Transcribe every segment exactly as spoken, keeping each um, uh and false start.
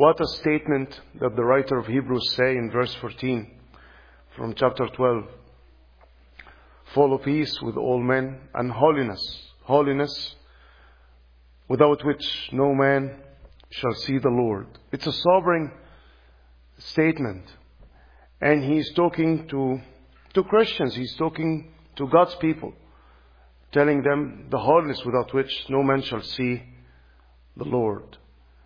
What a statement that the writer of Hebrews say in verse fourteen from chapter twelve. Follow peace with all men and holiness. Holiness without which no man shall see the Lord. It's a sobering statement. And he's talking to, to Christians. He's talking to God's people, telling them the holiness without which no man shall see the Lord.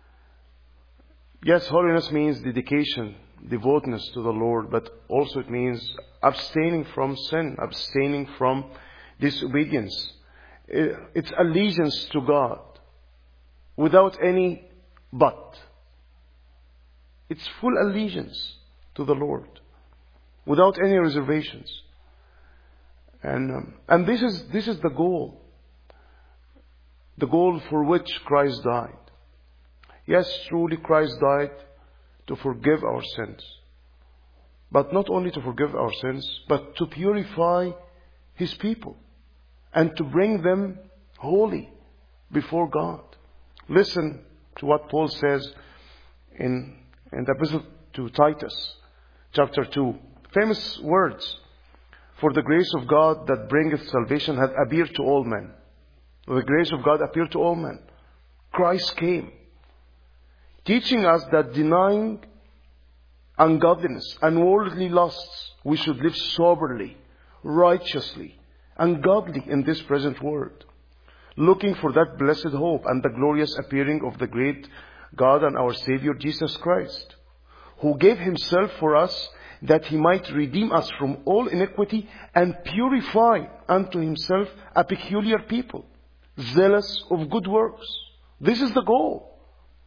Yes, holiness means dedication, devoutness to the Lord, but also it means abstaining from sin, abstaining from disobedience. It's allegiance to God without any but. It's full allegiance to the Lord without any reservations. And um, and this is this is the goal. The goal for which Christ died. Yes, truly Christ died to forgive our sins. But not only to forgive our sins, but to purify His people and to bring them holy before God. Listen to what Paul says in, in the epistle to Titus, chapter two. Famous words. For the grace of God that bringeth salvation hath appeared to all men. The grace of God appeared to all men. Christ came, teaching us that denying ungodliness and worldly lusts, we should live soberly, righteously, and godly in this present world, looking for that blessed hope and the glorious appearing of the great God and our Savior Jesus Christ, who gave Himself for us that He might redeem us from all iniquity and purify unto Himself a peculiar people, zealous of good works. This is the goal.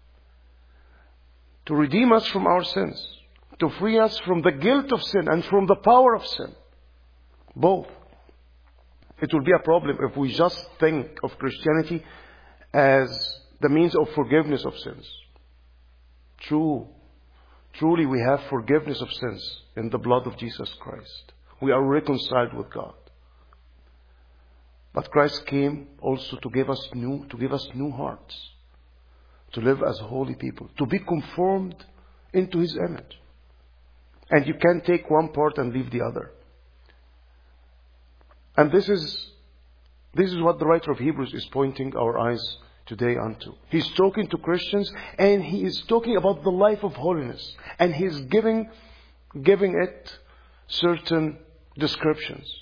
To redeem us from our sins, to free us from the guilt of sin and from the power of sin. Both. It will be a problem if we just think of Christianity as the means of forgiveness of sins. True. Truly we have forgiveness of sins in the blood of Jesus Christ. We are reconciled with God. But Christ came also to give us new, to give us new hearts, to live as holy people, to be conformed into His image. And you can't take one part and leave the other. And this is, this is what the writer of Hebrews is pointing our eyes today unto. He's talking to Christians and he is talking about the life of holiness. And he's giving, giving it certain descriptions.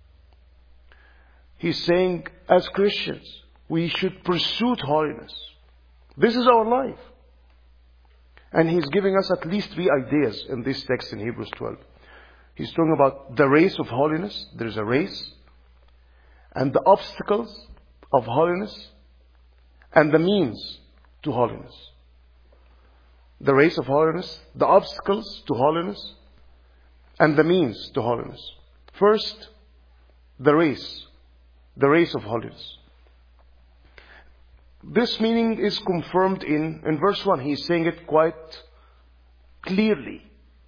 He's saying, as Christians, we should pursue holiness. This is our life. And he's giving us at least three ideas in this text in Hebrews twelve. He's talking about the race of holiness. There's a race. And the obstacles of holiness. And the means to holiness. The race of holiness. The obstacles to holiness. And the means to holiness. First, the race. The race of holiness. This meaning is confirmed in, in verse one. He's saying it quite clearly.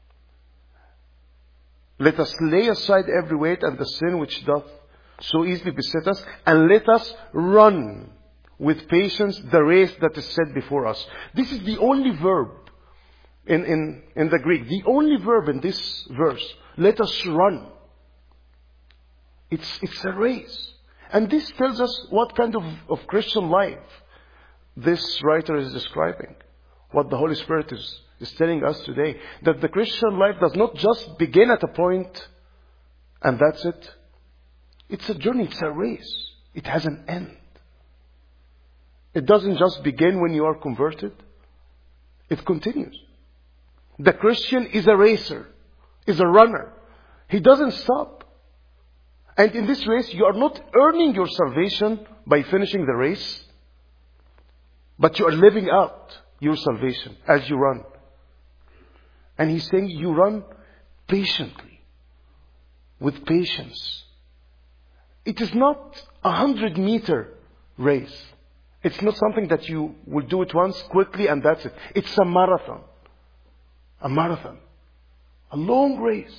Let us lay aside every weight and the sin which doth so easily beset us, and let us run with patience the race that is set before us. This is the only verb in, in, in the Greek. The only verb in this verse. Let us run. It's, it's a race. And this tells us what kind of, of Christian life this writer is describing. What the Holy Spirit is, is telling us today. That the Christian life does not just begin at a point and that's it. It's a journey, it's a race. It has an end. It doesn't just begin when you are converted. It continues. The Christian is a racer, is a runner. He doesn't stop. And in this race, you are not earning your salvation by finishing the race, but you are living out your salvation as you run. And he's saying you run patiently, with patience. It is not a hundred meter race. It's not something that you will do it once quickly and that's it. It's a marathon. A marathon. A long race.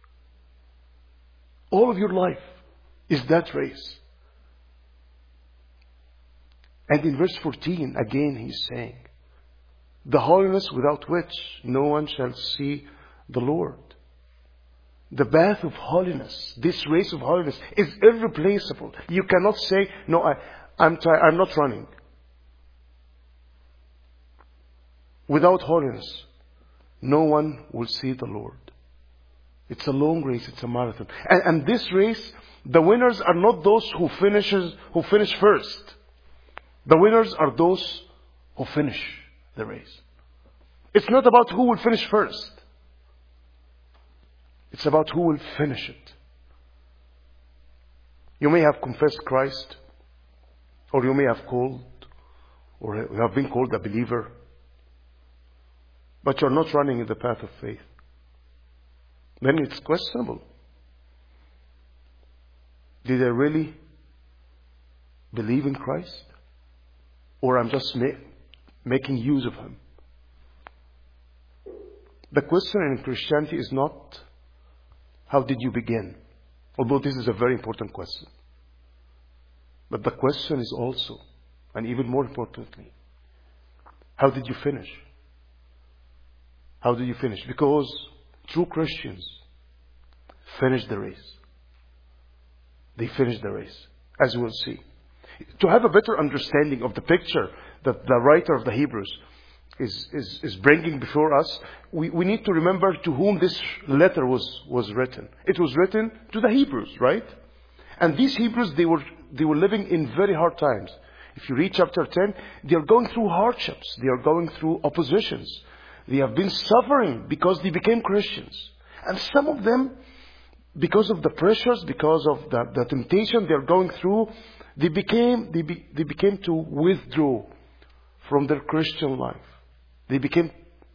All of your life is that race. And in verse fourteen, again he's saying, The holiness without which no one shall see the Lord. The path of holiness, this race of holiness, is irreplaceable. You cannot say, no, I, I'm, tired, I'm not running. Without holiness, no one will see the Lord. It's a long race, it's a marathon. And, and this race, the winners are not those who finishes, who finish first. The winners are those who finish the race. It's not about who will finish first. It's about who will finish it. You may have confessed Christ, or you may have called, or you have been called a believer, but you're not running in the path of faith. Then it's questionable. Did I really believe in Christ? Or I'm just ma- making use of Him? The question in Christianity is not, how did you begin? Although this is a very important question. But the question is also, and even more importantly, how did you finish? How did you finish? Because true Christians finish the race. They finish the race, as we'll see. To have a better understanding of the picture that the writer of the Hebrews is, is, is bringing before us, we, we need to remember to whom this letter was, was written. It was written to the Hebrews, right? And these Hebrews, they were, they were living in very hard times. If you read chapter ten, they are going through hardships. They are going through oppositions. They have been suffering because they became Christians. And some of them, because of the pressures, because of the, the temptation they are going through, they became, they, be, they became to withdraw from their Christian life. They became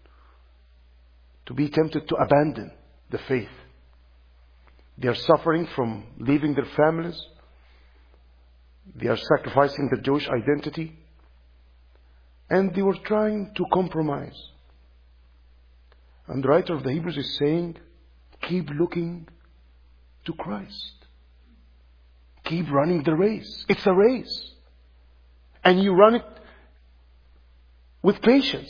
to be tempted to abandon the faith. They are suffering from leaving their families. They are sacrificing their Jewish identity. And they were trying to compromise. And the writer of the Hebrews is saying, keep looking to Christ. Keep running the race. It's a race. And you run it with patience.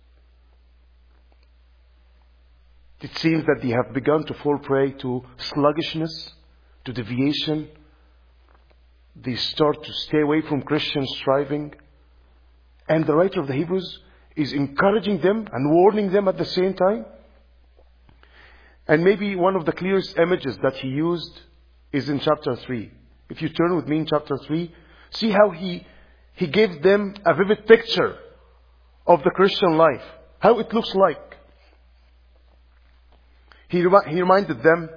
It seems that they have begun to fall prey to sluggishness, to deviation. They start to stay away from Christian striving. And the writer of the Hebrews is encouraging them and warning them at the same time. And maybe one of the clearest images that he used is in chapter three. If you turn with me in chapter three, see how he, he gave them a vivid picture of the Christian life, how it looks like. He, remi- he reminded them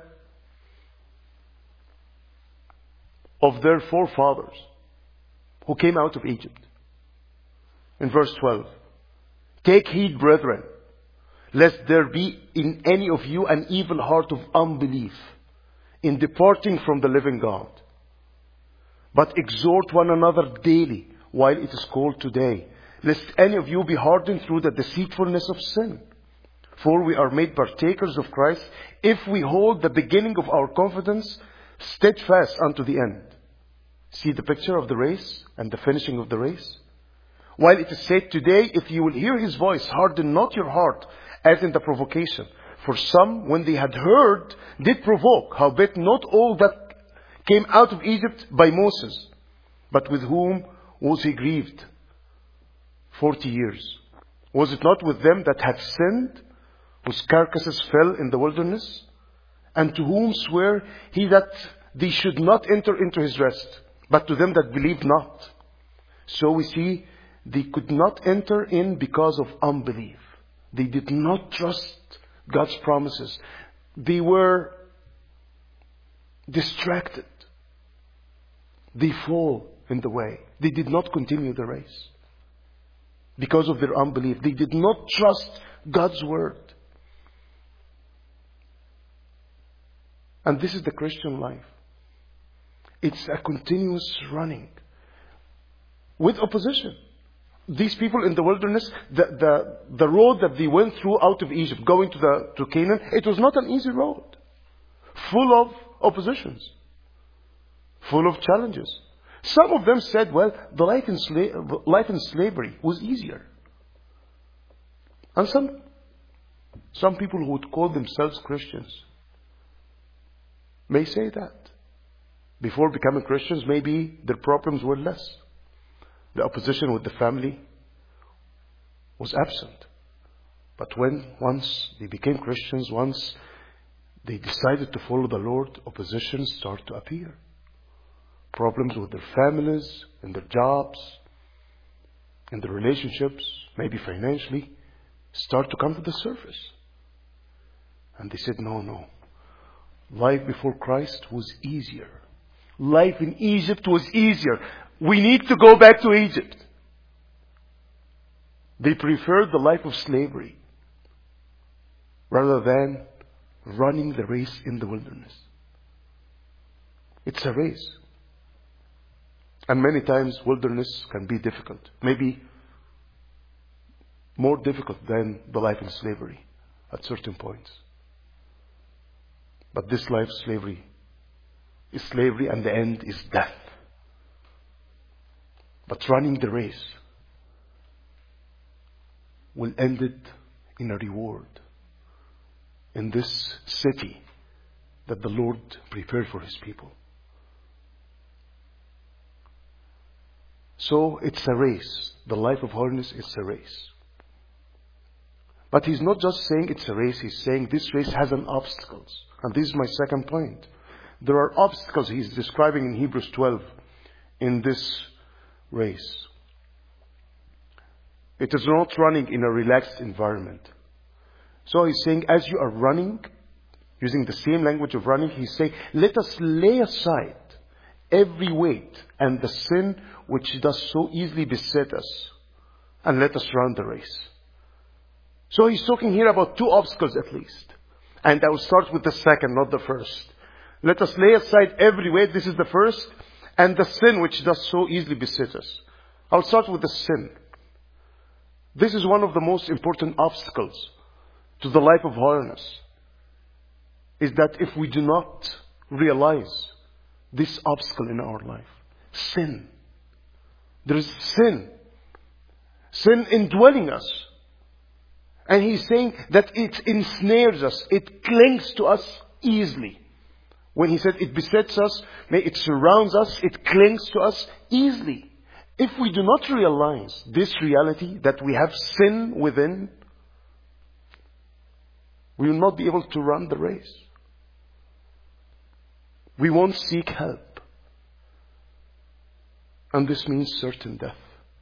of their forefathers who came out of Egypt. In verse twelve, take heed, brethren, lest there be in any of you an evil heart of unbelief in departing from the living God. But exhort one another daily while it is called today, lest any of you be hardened through the deceitfulness of sin. For we are made partakers of Christ if we hold the beginning of our confidence steadfast unto the end. See the picture of the race and the finishing of the race? While it is said today, if you will hear His voice, harden not your heart as in the provocation. For some, when they had heard, did provoke, howbeit not all that came out of Egypt by Moses, but with whom was he grieved forty years? Was it not with them that had sinned, whose carcasses fell in the wilderness? And to whom sware he that they should not enter into his rest, but to them that believed not? So we see they could not enter in because of unbelief. They did not trust God's promises. They were distracted. They fall in the way. They did not continue the race because of their unbelief. They did not trust God's word. And this is the Christian life. It's a continuous running with opposition. These people in the wilderness, the, the, the road that they went through out of Egypt, going to, the, to Canaan, it was not an easy road. Full of oppositions. Full of challenges. Some of them said, well, the life in, sla- life in slavery was easier. And some, some people who would call themselves Christians may say that. Before becoming Christians, maybe their problems were less. The opposition with the family was absent. But when once they became Christians, once they decided to follow the Lord, opposition started to appear. Problems with their families, in their jobs, in their relationships, maybe financially, start to come to the surface. And they said, no, no. Life before Christ was easier. Life in Egypt was easier. We need to go back to Egypt. They preferred the life of slavery rather than running the race in the wilderness. It's a race. And many times wilderness can be difficult. Maybe more difficult than the life in slavery at certain points. But this life slavery is slavery, and the end is death. But running the race will end it in a reward in this city that the Lord prepared for His people. So it's a race. The life of holiness is a race. But He's not just saying it's a race, He's saying this race has an obstacles. And this is my second point. There are obstacles He's describing in Hebrews twelve in this race. It is not running in a relaxed environment. So He's saying as you are running, using the same language of running, He's saying, let us lay aside every weight and the sin which does so easily beset us, and let us run the race. So He's talking here about two obstacles at least. And I will start with the second, not the first. Let us lay aside every weight, this is the first, and the sin which does so easily beset us. I'll start with the sin. This is one of the most important obstacles to the life of holiness. Is that if we do not realize this obstacle in our life, sin. There is sin. Sin indwelling us. And He's saying that it ensnares us. It clings to us easily. When He said it besets us, it surrounds us, it clings to us easily. If we do not realize this reality, that we have sin within, we will not be able to run the race. We won't seek help. And this means certain death.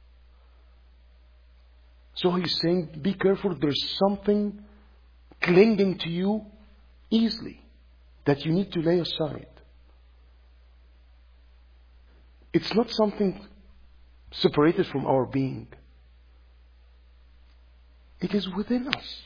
So He's saying, be careful, there's something clinging to you easily that you need to lay aside. It's not something separated from our being. It is within us.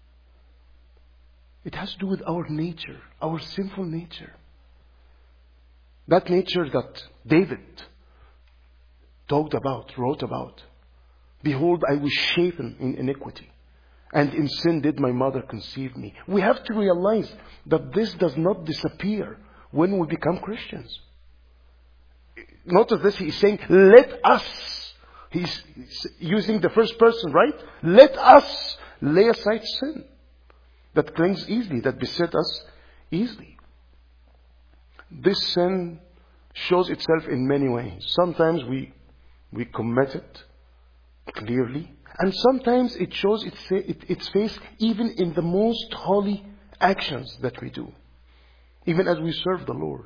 It has to do with our nature, our sinful nature. That nature that David talked about, wrote about. Behold, I was shapen in iniquity, and in sin did my mother conceive me. We have to realize that this does not disappear when we become Christians. Notice this, he's saying, let us. He's using the first person, right? Let us lay aside sin that clings easily, that beset us easily. This sin shows itself in many ways. Sometimes we we commit it clearly, and sometimes it shows its, its face even in the most holy actions that we do, even as we serve the Lord.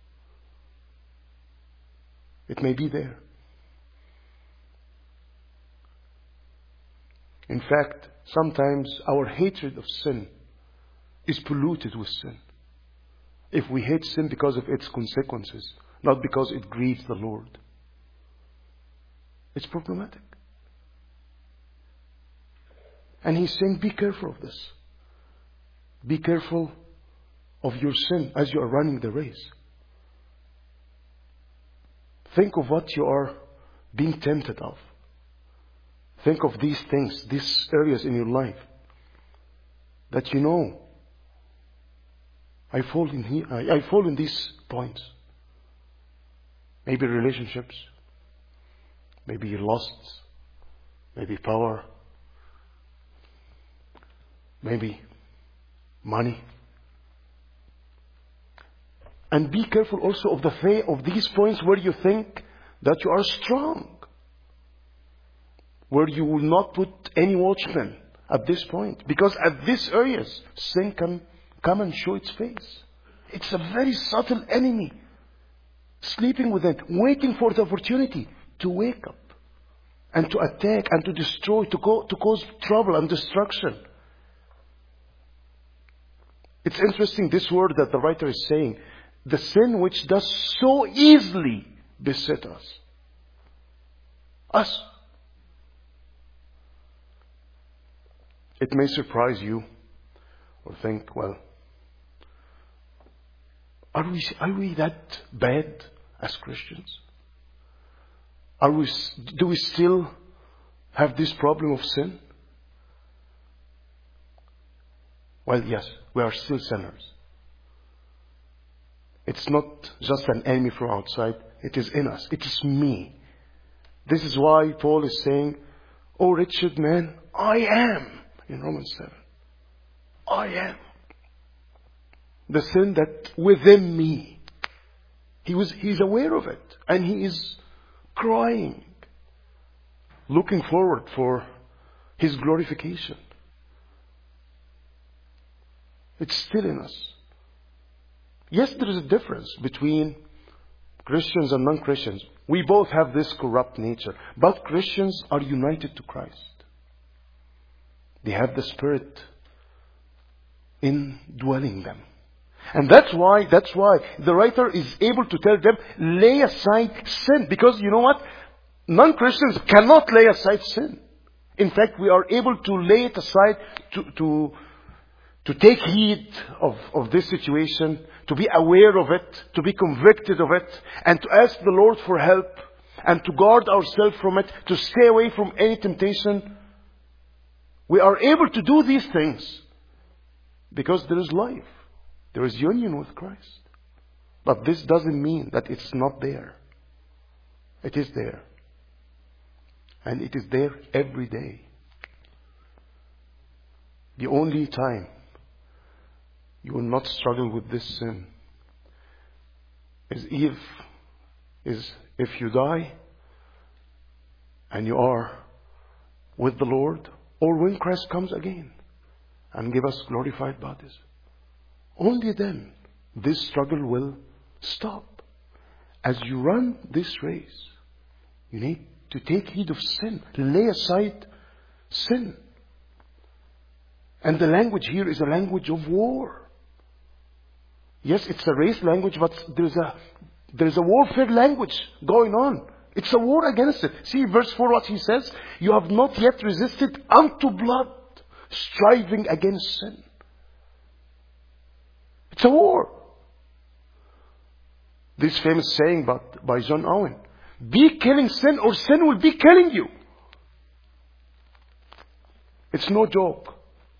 It may be there. In fact, sometimes our hatred of sin is polluted with sin. If we hate sin because of its consequences, not because it grieves the Lord, it's problematic. And he's saying, be careful of this. Be careful of your sin as you are running the race. Think of what you are being tempted of. Think of these things, these areas in your life that you know, I fall in here, I, I fall in these points. Maybe relationships, maybe lusts, maybe power, maybe money. And be careful also of the faith of these points where you think that you are strong, where you will not put any watchmen at this point, because at these areas sin can come and show its face. It's a very subtle enemy sleeping within, waiting for the opportunity to wake up and to attack and to destroy, to go, to cause trouble and destruction. It's interesting, this word that the writer is saying, the sin which does so easily beset us. Us. It may surprise you or think, well, are we, are we that bad as Christians? Are we, do we still have this problem of sin? Well, yes, we are still sinners. It's not just an enemy from outside. It is in us. It is me. This is why Paul is saying, "Oh, wretched man, I am," in Romans seven. I am. The sin that within me. He was, he's aware of it. And he is crying, looking forward for his glorification. It's still in us. Yes, there is a difference between Christians and non-Christians. We both have this corrupt nature. But Christians are united to Christ. They have the Spirit indwelling them. And that's why, that's why the writer is able to tell them, lay aside sin. Because you know what? Non-Christians cannot lay aside sin. In fact, we are able to lay it aside, to, to, to take heed of, of this situation, to be aware of it, to be convicted of it, and to ask the Lord for help, and to guard ourselves from it, to stay away from any temptation. We are able to do these things because there is life. There is union with Christ. But this doesn't mean that it's not there. It is there. And it is there every day. The only time you will not struggle with this sin is if, is if you die and you are with the Lord, or when Christ comes again and give us glorified bodies. Only then this struggle will stop. As you run this race, you need to take heed of sin. Lay aside sin. And the language here is a language of war. Yes, it's a race language, but there's a, there's a warfare language going on. It's a war against it. See verse four what he says. You have not yet resisted unto blood, striving against sin. It's a war. This famous saying by, by John Owen. Be killing sin or sin will be killing you. It's no joke.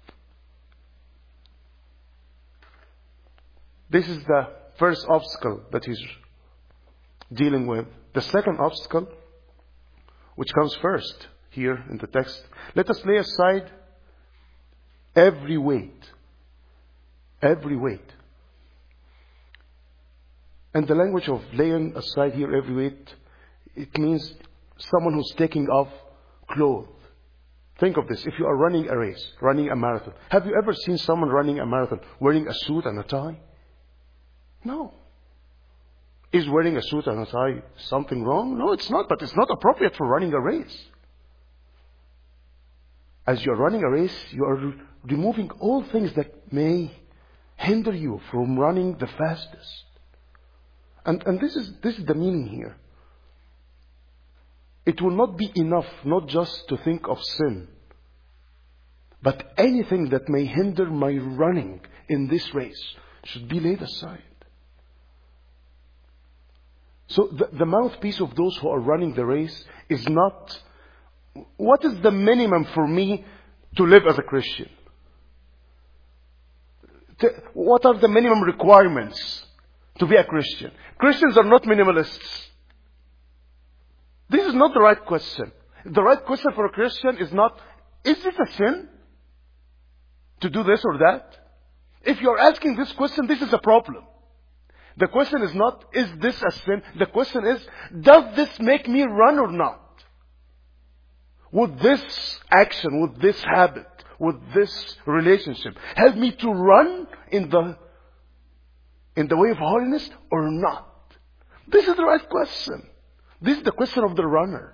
This is the first obstacle that he's dealing with. The second obstacle, which comes first here in the text. Let us lay aside every weight. Every weight. And the language of laying aside here every weight, it means someone who's taking off clothes. Think of this. If you are running a race, running a marathon. Have you ever seen someone running a marathon wearing a suit and a tie? No. Is wearing a suit and a tie something wrong? No, it's not. But it's not appropriate for running a race. As you're running a race, you are removing all things that may hinder you from running the fastest. And, and this is, this is the meaning here. It will not be enough not just to think of sin, but anything that may hinder my running in this race should be laid aside. So the, the mouthpiece of those who are running the race is not, what is the minimum for me to live as a Christian? What are the minimum requirements to be a Christian? Christians are not minimalists. This is not the right question. The right question for a Christian is not, is this a sin? to do this or that? If you're asking this question, this is a problem. The question is not, is this a sin? The question is, does this make me run or not? Would this action, would this habit, would this relationship help me to run in the, in the way of holiness or not? This is the right question. This is the question of the runner.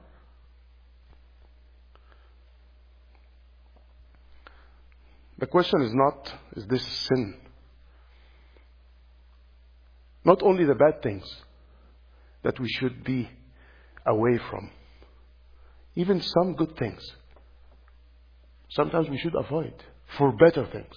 The question is not, is this sin? Not only the bad things that we should be away from. Even some good things. Sometimes we should avoid for better things.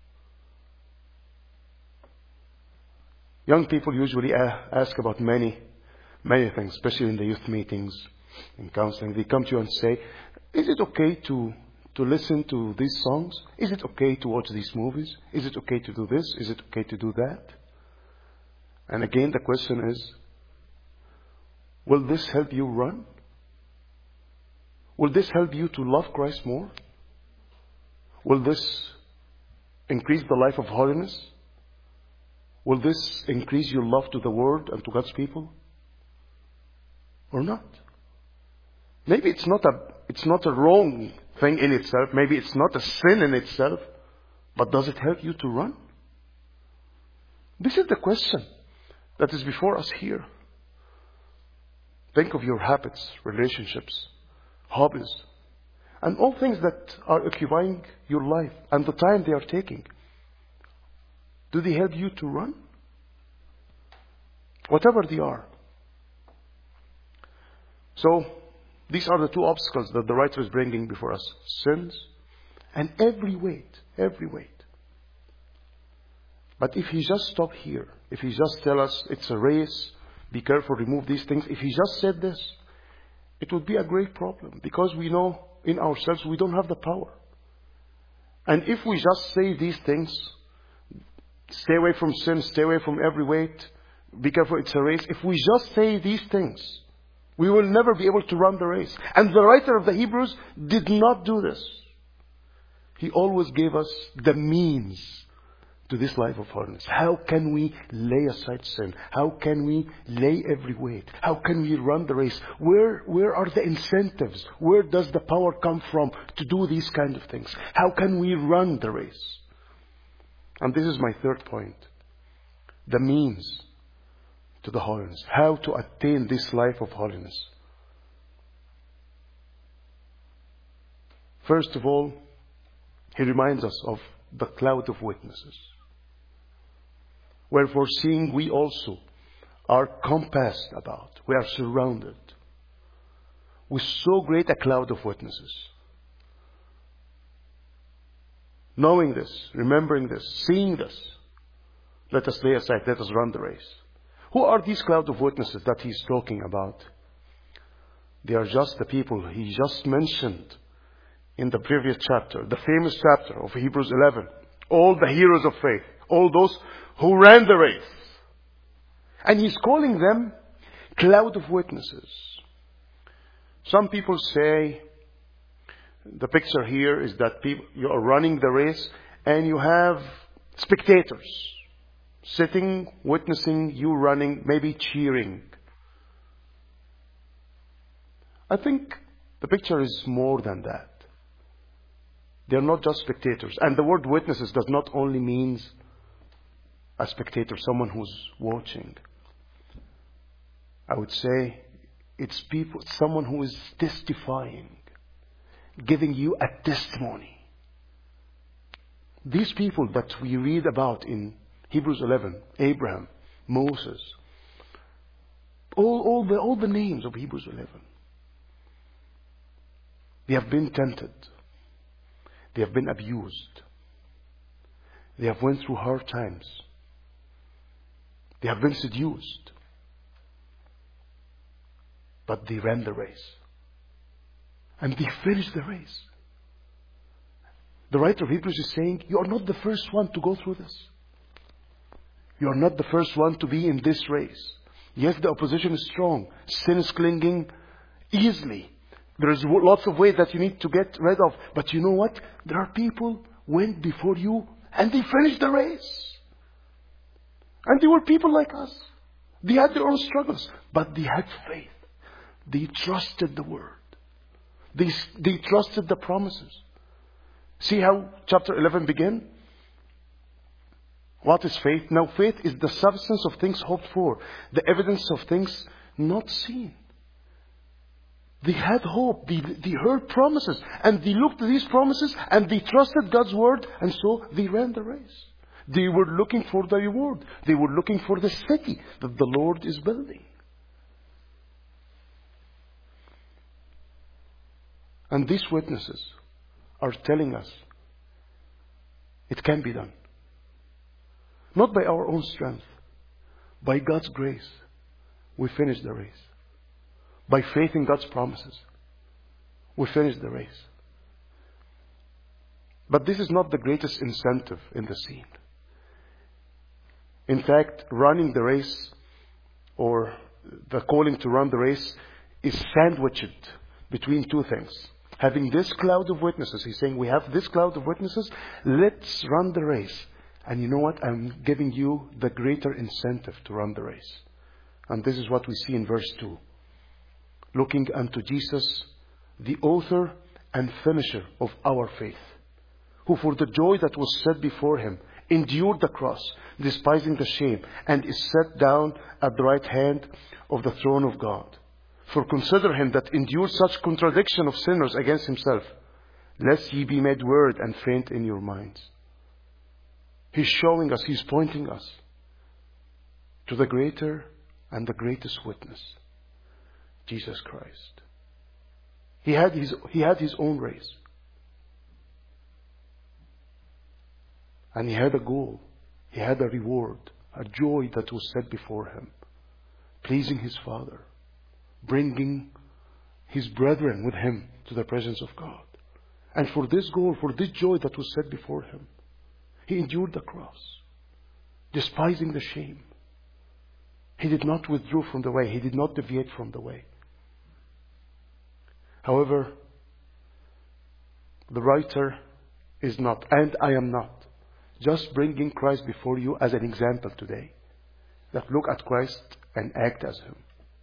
Young people usually ask about many, many things, especially in the youth meetings, in counseling. They come to you and say, is it okay to, to listen to these songs? Is it okay to watch these movies? Is it okay to do this? Is it okay to do that? And again, the question is, will this help you run? Will this help you to love Christ more? Will this increase the life of holiness? Will this increase your love to the Word and to God's people? Or not? Maybe it's not a, it's not a wrong thing in itself. Maybe it's not a sin in itself. But does it help you to run? This is the question that is before us here. Think of your habits, relationships, hobbies, and all things that are occupying your life and the time they are taking. Do they help you to run? Whatever they are. So, these are the two obstacles that the writer is bringing before us. Sins and every weight, every weight. But if he just stopped here, if he just tell us it's a race, be careful, remove these things, if he just said this, it would be a great problem because we know in ourselves we don't have the power. And if we just say these things, stay away from sin, stay away from every weight, be careful, it's a race. If we just say these things, we will never be able to run the race. And the writer of the Hebrews did not do this. He always gave us the means to this life of holiness. How can we lay aside sin? How can we lay every weight? How can we run the race? Where, where are the incentives? Where does the power come from to do these kind of things? How can we run the race? And this is my third point. The means to the holiness. How to attain this life of holiness. First of all, he reminds us of the cloud of witnesses. Wherefore, seeing we also are compassed about, we are surrounded with so great a cloud of witnesses. Knowing this, remembering this, seeing this, let us lay aside, let us run the race. Who are these cloud of witnesses that he's talking about? They are just the people he just mentioned in the previous chapter, the famous chapter of Hebrews eleven. All the heroes of faith, all those who ran the race. And he's calling them cloud of witnesses. Some people say the picture here is that people, you are running the race and you have spectators sitting, witnessing you running, maybe cheering. I think the picture is more than that. They are not just spectators. And the word witnesses does not only mean a spectator, someone who's watching. I would say it's people, someone who is testifying, giving you a testimony. These people that we read about in Hebrews eleven, Abraham, Moses, all, all, the, all the names of Hebrews eleven, they have been tempted. They have been abused. They have went through hard times. They have been seduced. But they ran the race. And they finished the race. The writer of Hebrews is saying, you are not the first one to go through this. You are not the first one to be in this race. Yes, the opposition is strong. Sin is clinging easily. There is lots of ways that you need to get rid of. But you know what? There are people went before you and they finished the race. And they were people like us. They had their own struggles, but they had faith. They trusted the word. They, they trusted the promises. See how chapter eleven began? What is faith? Now faith is the substance of things hoped for, the evidence of things not seen. They had hope. They, they heard promises. And they looked at these promises and they trusted God's word. And so they ran the race. They were looking for the reward. They were looking for the city that the Lord is building. And these witnesses are telling us it can be done. Not by our own strength. By God's grace, we finish the race. By faith in God's promises, we finish the race. But this is not the greatest incentive in the scene. In fact, running the race, or the calling to run the race, is sandwiched between two things. Having this cloud of witnesses, he's saying, we have this cloud of witnesses, let's run the race. And you know what? I'm giving you the greater incentive to run the race. And this is what we see in verse two. Looking unto Jesus, the author and finisher of our faith, who for the joy that was set before him endured the cross, despising the shame, and is set down at the right hand of the throne of God. For consider him that endured such contradiction of sinners against himself, lest ye be made wearied and faint in your minds. He's showing us, he's pointing us to the greater and the greatest witness, Jesus Christ. He had his, he had his own race. And he had a goal. He had a reward, a joy that was set before him. Pleasing his Father. Bringing his brethren with him to the presence of God. And for this goal, for this joy that was set before him, he endured the cross, despising the shame. He did not withdraw from the way. He did not deviate from the way. However, the writer is not, and I am not, just bringing Christ before you as an example today. That look at Christ and act as him.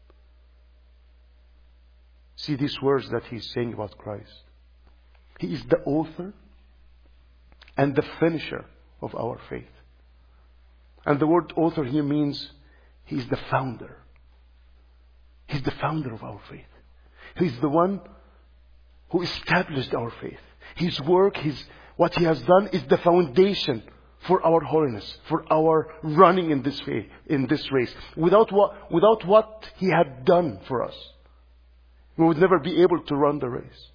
See these words that he's saying about Christ. He is the author and the finisher of our faith. And the word author here means he's the founder. He's the founder of our faith. He's the one who established our faith. His work, his, what he has done is the foundation for our holiness, for our running in this faith, in this race. Without what, without what he had done for us, we would never be able to run the race.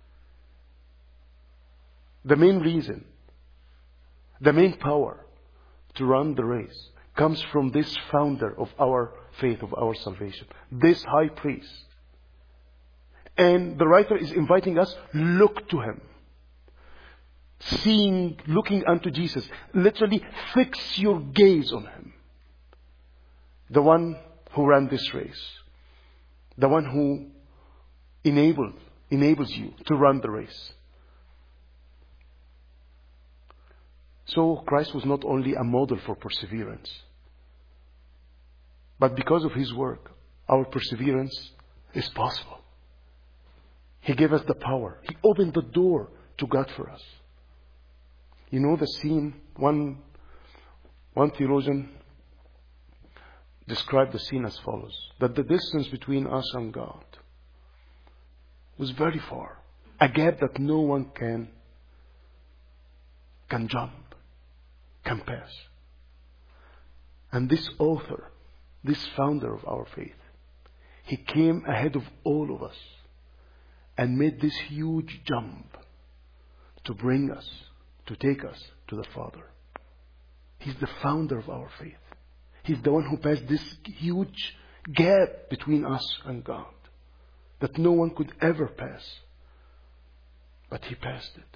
The main reason, the main power to run the race comes from this founder of our faith, of our salvation, this high priest. And the writer is inviting us, look to him. Seeing, looking unto Jesus. Literally fix your gaze on him. The one who ran this race. The one who enabled, enables you to run the race. So Christ was not only a model for perseverance, but because of his work, our perseverance is possible. He gave us the power. He opened the door to God for us. You know the scene, one, one theologian described the scene as follows. That the distance between us and God was very far. A gap that no one can, can jump, can pass. And this author, this founder of our faith, he came ahead of all of us and made this huge jump to bring us, to take us to the Father. He's the founder of our faith. He's the one who passed this huge gap between us and God that no one could ever pass. But he passed it.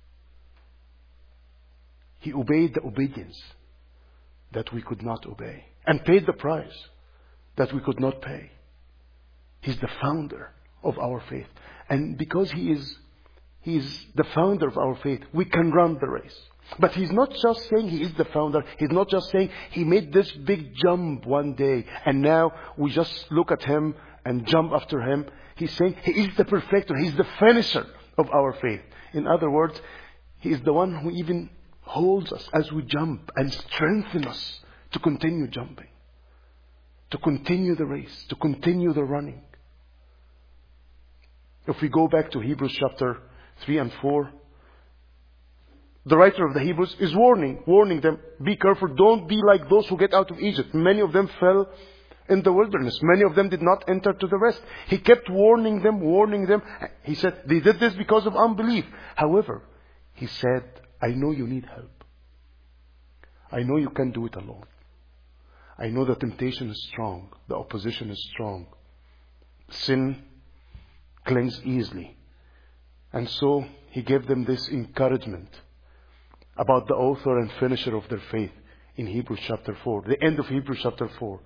He obeyed the obedience that we could not obey and paid the price that we could not pay. He's the founder of our faith. And because he is He is the founder of our faith. We can run the race. But He's not just saying He is the founder. He's not just saying He made this big jump one day and now we just look at Him and jump after Him. He's saying He is the perfecter. He's the finisher of our faith. In other words, He is the one who even holds us as we jump and strengthens us to continue jumping, to continue the race, to continue the running. If we go back to Hebrews chapter three and four, the writer of the Hebrews is warning, warning them, be careful, don't be like those who get out of Egypt. Many of them fell in the wilderness. Many of them did not enter to the rest. He kept warning them, warning them. He said, they did this because of unbelief. However, He said, I know you need help. I know you can't do it alone. I know the temptation is strong. The opposition is strong. Sin clings easily. And so He gave them this encouragement about the author and finisher of their faith in Hebrews chapter four, the end of Hebrews chapter four.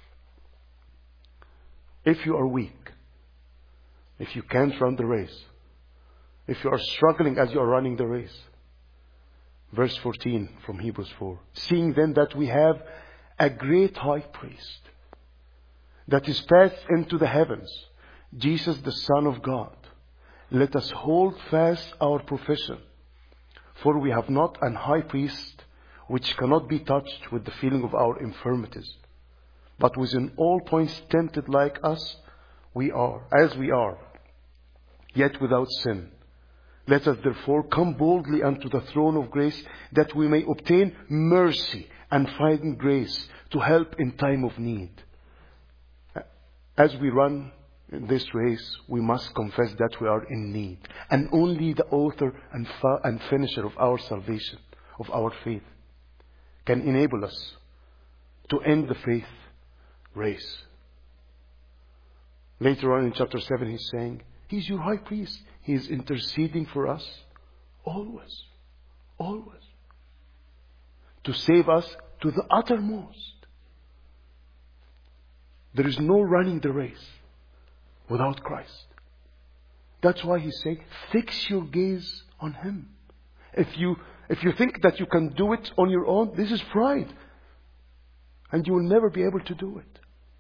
If you are weak, if you can't run the race, if you are struggling as you are running the race, verse fourteen from Hebrews four, seeing then that we have a great high priest that is passed into the heavens, Jesus the Son of God, let us hold fast our profession. For we have not an high priest which cannot be touched with the feeling of our infirmities, but was in all points tempted like us, we are, as we are, yet without sin. Let us therefore come boldly unto the throne of grace, that we may obtain mercy and find grace to help in time of need. As we run in this race, we must confess that we are in need. And only the author and, fa- and finisher of our salvation, of our faith, can enable us to end the faith race. Later on in chapter seven, He's saying, He's your high priest. He is interceding for us always, always, to save us to the uttermost. There is no running the race without Christ. That's why He's saying, fix your gaze on Him. If you, if you think that you can do it on your own, this is pride. And you will never be able to do it.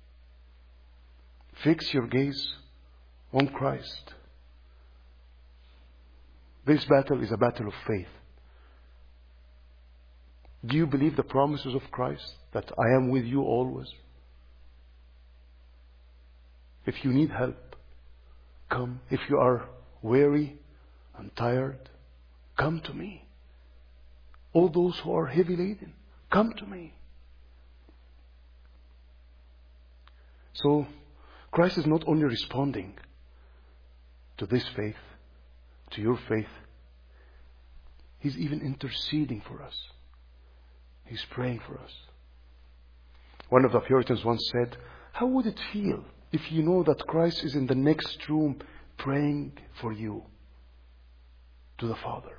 Fix your gaze on Christ. This battle is a battle of faith. Do you believe the promises of Christ, that I am with you always? If you need help, come. If you are weary and tired, come to me. All those who are heavy laden, come to me. So, Christ is not only responding to this faith, to your faith, He's even interceding for us. He's praying for us. One of the Puritans once said, how would it feel if you know that Christ is in the next room praying for you to the Father?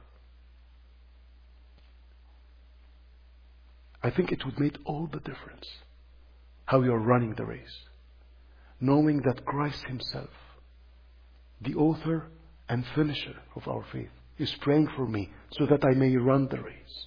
I think it would make all the difference how you are running the race. Knowing that Christ Himself, the author and finisher of our faith, is praying for me so that I may run the race.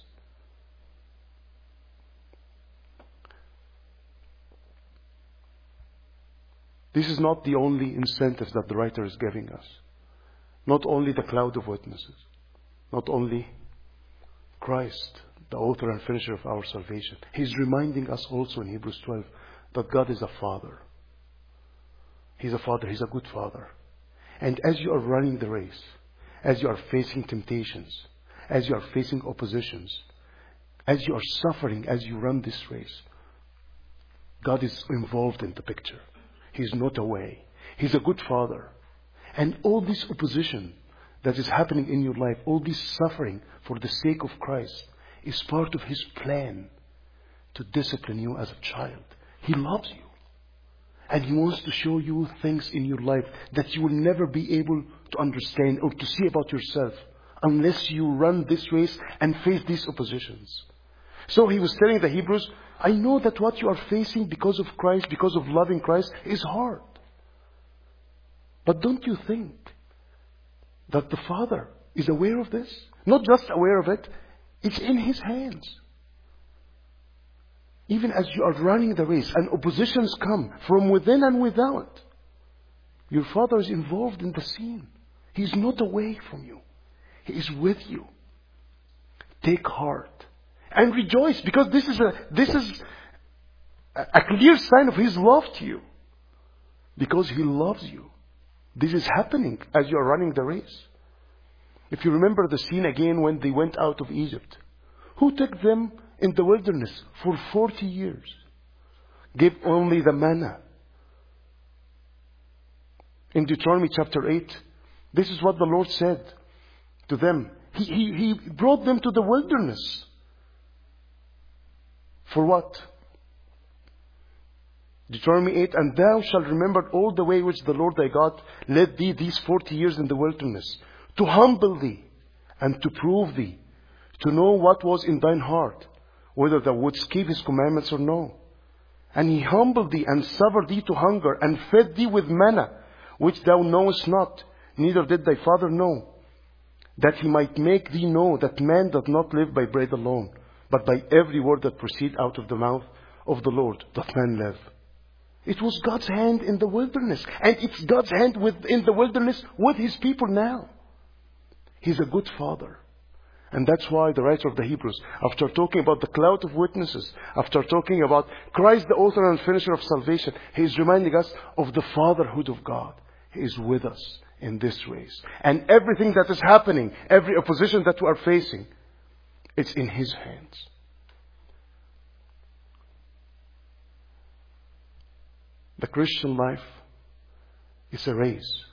This is not the only incentives that the writer is giving us. Not only the cloud of witnesses. Not only Christ, the author and finisher of our salvation. He's reminding us also in Hebrews twelve that God is a Father. He's a Father. He's a good Father. And as you are running the race, as you are facing temptations, as you are facing oppositions, as you are suffering as you run this race, God is involved in the picture. He's not away. He's a good Father. And all this opposition that is happening in your life, all this suffering for the sake of Christ, is part of His plan to discipline you as a child. He loves you. And He wants to show you things in your life that you will never be able to understand or to see about yourself unless you run this race and face these oppositions. So He was telling the Hebrews, I know that what you are facing because of Christ, because of loving Christ, is hard. But don't you think that the Father is aware of this. Not just aware of it, it's in His hands. Even as you are running the race and oppositions come from within and without, your Father is involved in the scene. He is not away from you. He is with you. Take heart and rejoice, because this is a this is a clear sign of His love to you. Because He loves you. This is happening as you are running the race. If you remember the scene again when they went out of Egypt, who took them in the wilderness for forty years? Gave only the manna. In Deuteronomy chapter eight, this is what the Lord said to them. He, he, he brought them to the wilderness. For what? Deuteronomy eight, and thou shalt remember all the way which the Lord thy God led thee these forty years in the wilderness, to humble thee and to prove thee, to know what was in thine heart, whether thou wouldst keep His commandments or no. And He humbled thee and suffered thee to hunger, and fed thee with manna, which thou knowest not, neither did thy father know, that He might make thee know that man doth not live by bread alone, but by every word that proceed out of the mouth of the Lord doth man live. It was God's hand in the wilderness, and it's God's hand in the wilderness with His people now. He's a good Father. And that's why the writer of the Hebrews, after talking about the cloud of witnesses, after talking about Christ, the author and finisher of salvation, he is reminding us of the fatherhood of God. He is with us in this race. And everything that is happening, every opposition that we are facing, it's in His hands. The Christian life is a race.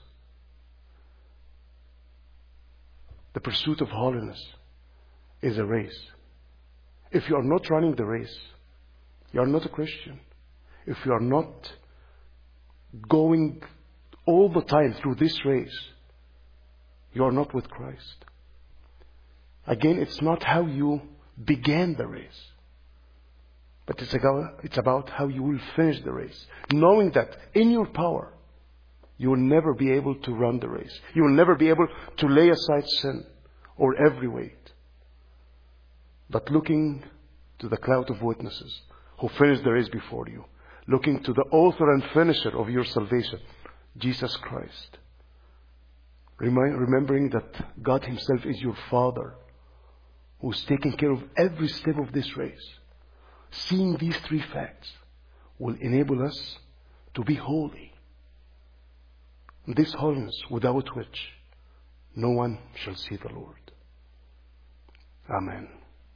The pursuit of holiness is a race. If you are not running the race, you are not a Christian. If you are not going all the time through this race, you are not with Christ. Again, it's not how you began the race, but it's about, it's about how you will finish the race. Knowing that in your power, you will never be able to run the race. You will never be able to lay aside sin or every weight. But looking to the cloud of witnesses who finished the race before you. Looking to the author and finisher of your salvation, Jesus Christ. Remind, remembering that God Himself is your Father, who is taking care of every step of this race. Seeing these three facts will enable us to be holy. This holiness without which no one shall see the Lord. Amen.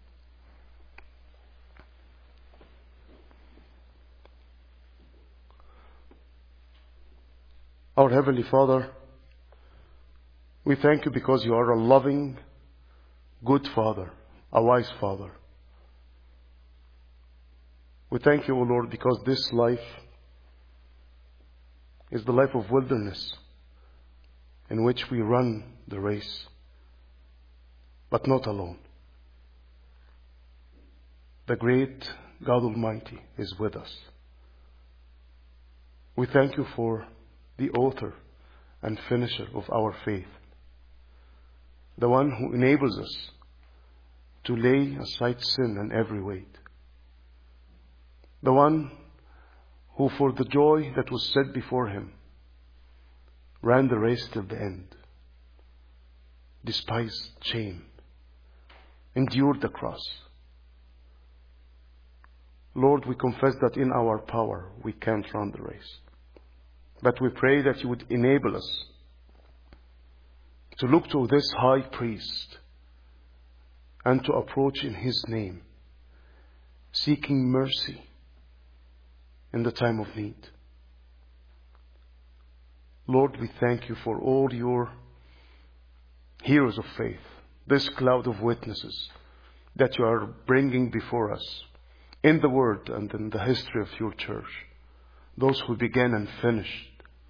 Our Heavenly Father, we thank You because You are a loving, good Father, a wise Father. We thank You, O Lord, because this life is the life of wilderness in which we run the race, but not alone. The great God Almighty is with us. We thank You for the author and finisher of our faith, the one who enables us to lay aside sin and every weight, the one who for the joy that was set before Him ran the race till the end, despised shame, endured the cross. Lord, we confess that in our power we can't run the race. But we pray that You would enable us to look to this high priest and to approach in His name, seeking mercy in the time of need. Lord, we thank You for all Your heroes of faith, this cloud of witnesses that You are bringing before us in the Word and in the history of Your church, those who began and finished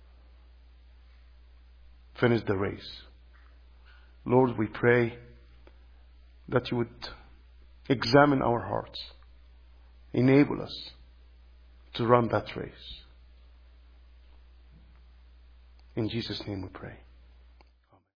Finish the race. Lord, we pray that You would examine our hearts, enable us to run that race. In Jesus' name we pray.